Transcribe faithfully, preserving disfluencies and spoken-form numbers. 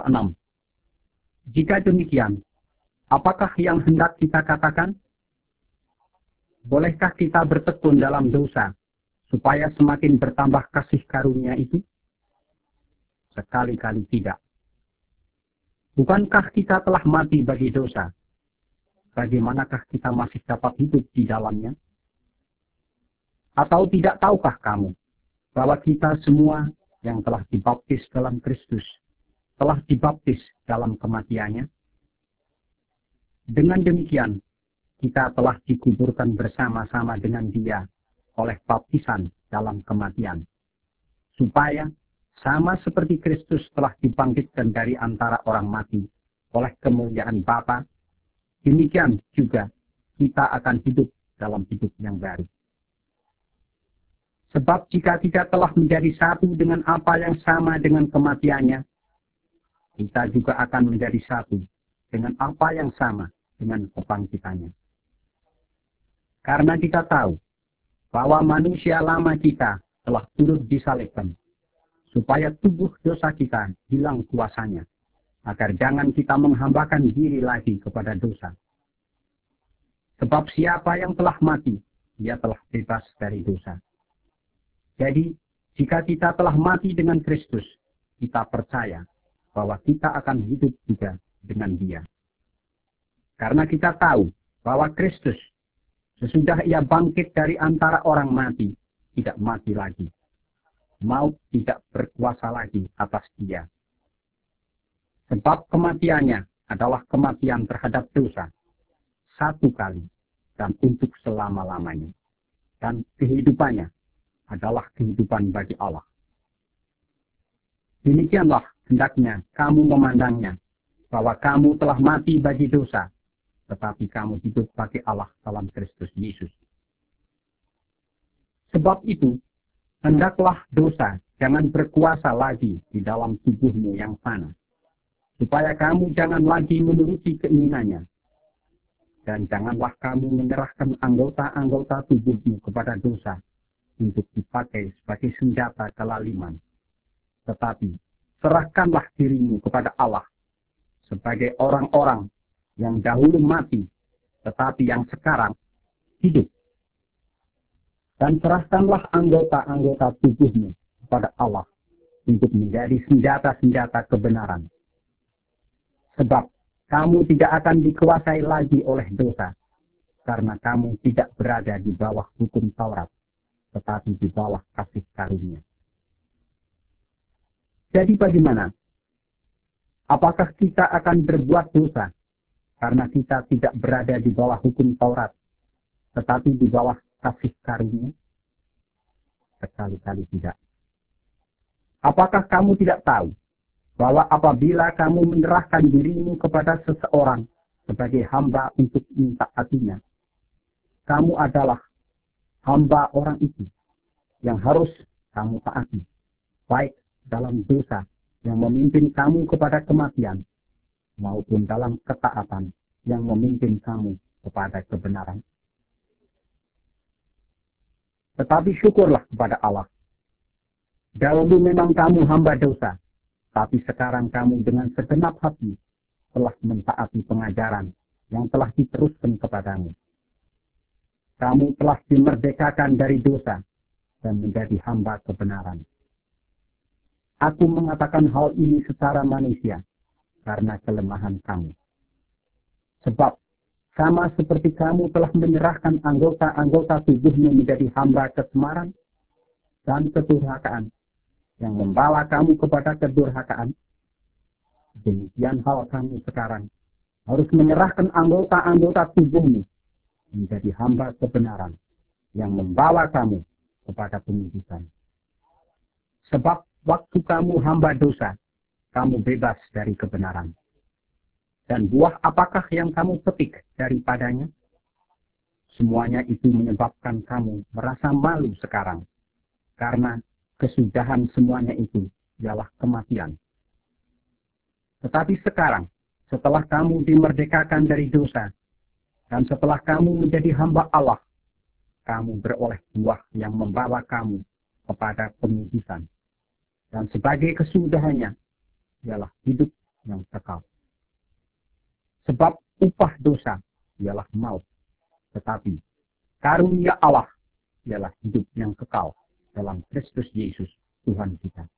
enam. Jika demikian, apakah yang hendak kita katakan? Bolehkah kita bertekun dalam dosa, supaya semakin bertambah kasih karunia itu? Sekali-kali tidak. Bukankah kita telah mati bagi dosa? Bagaimanakah kita masih dapat hidup di dalamnya? Atau tidak tahukah kamu bahwa kita semua yang telah dibaptis dalam Kristus telah dibaptis dalam kematiannya? Dengan demikian, kita telah dikuburkan bersama-sama dengan Dia oleh baptisan dalam kematian, supaya sama seperti Kristus telah dibangkitkan dari antara orang mati oleh kemuliaan Bapa, demikian juga kita akan hidup dalam hidup yang baru. Sebab jika kita telah menjadi satu dengan apa yang sama dengan kematiannya, kita juga akan menjadi satu dengan apa yang sama dengan kebangkitannya. Karena kita tahu bahwa manusia lama kita telah turut disalibkan, supaya tubuh dosa kita hilang kuasanya, agar jangan kita menghambakan diri lagi kepada dosa. Sebab siapa yang telah mati, dia telah bebas dari dosa. Jadi, jika kita telah mati dengan Kristus, kita percaya bahwa kita akan hidup juga dengan Dia. Karena kita tahu bahwa Kristus, sesudah Ia bangkit dari antara orang mati, tidak mati lagi. Maut tidak berkuasa lagi atas Dia. Sebab kematiannya adalah kematian terhadap dosa, satu kali dan untuk selama-lamanya. Dan kehidupannya adalah kehidupan bagi Allah. Demikianlah hendaknya kamu memandangnya, bahwa kamu telah mati bagi dosa, tetapi kamu hidup bagi Allah dalam Kristus Yesus. Sebab itu, hendaklah dosa jangan berkuasa lagi di dalam tubuhmu yang fana, supaya kamu jangan lagi menuruti keinginannya. Dan janganlah kamu menyerahkan anggota-anggota tubuhmu kepada dosa untuk dipakai sebagai senjata kelaliman. Tetapi serahkanlah dirimu kepada Allah sebagai orang-orang yang dahulu mati, tetapi yang sekarang hidup. Dan serahkanlah anggota-anggota tubuhmu kepada Allah untuk menjadi senjata-senjata kebenaran. Sebab kamu tidak akan dikuasai lagi oleh dosa, karena kamu tidak berada di bawah hukum Taurat, tetapi di bawah kasih karunia. Jadi bagaimana? Apakah kita akan berbuat dosa karena kita tidak berada di bawah hukum Taurat, tetapi di bawah kasih karunia? Sekali-kali tidak. Apakah kamu tidak tahu bahwa apabila kamu menyerahkan dirimu kepada seseorang sebagai hamba untuk mentaatinya, kamu adalah hamba orang itu yang harus kamu taati, baik dalam dosa yang memimpin kamu kepada kematian, maupun dalam ketaatan yang memimpin kamu kepada kebenaran. Tetapi syukurlah kepada Allah. Dahulu memang kamu hamba dosa, tapi sekarang kamu dengan segenap hati telah mentaati pengajaran yang telah diteruskan kepadamu. Kamu telah dimerdekakan dari dosa dan menjadi hamba kebenaran. Aku mengatakan hal ini secara manusia karena kelemahan kamu. Sebab sama seperti kamu telah menyerahkan anggota-anggota tubuhmu menjadi hamba kesemaran dan kedurhakaan yang membawa kamu kepada kedurhakaan, demikian hal kamu sekarang harus menyerahkan anggota-anggota tubuhmu menjadi hamba kebenaran yang membawa kamu kepada pengudusan. Sebab waktu kamu hamba dosa, kamu bebas dari kebenaran. Dan buah apakah yang kamu petik daripadanya? Semuanya itu menyebabkan kamu merasa malu sekarang, karena kesudahan semuanya itu ialah kematian. Tetapi sekarang, setelah kamu dimerdekakan dari dosa, dan setelah kamu menjadi hamba Allah, kamu beroleh buah yang membawa kamu kepada pengudusan. Dan sebagai kesudahannya, ialah hidup yang kekal. Sebab upah dosa ialah maut, tetapi karunia Allah ialah hidup yang kekal dalam Kristus Yesus Tuhan kita.